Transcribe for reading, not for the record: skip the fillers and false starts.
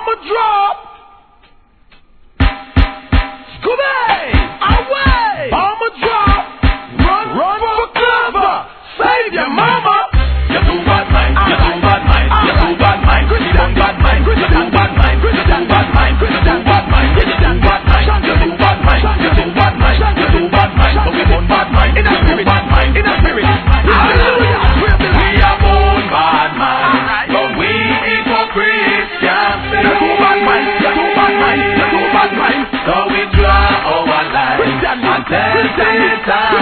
Bomb a drop. Scooby, away. Bomb a drop. Run for cover. Save your mama. You too bad mind. You too bad mind. You too bad mind. You too bad mind. You too bad mind. You too bad mind. You too bad mind. You too bad mind. You too bad mind. You too bad mind. You too bad mind. So we born bad mind. In a spirit. Bad mind. In a spirit. Hallelujah. We are born bad mind. But we hypocrites can't see. You too bad mind. You too bad mind. You too bad mind. So we draw our line and tell Satan.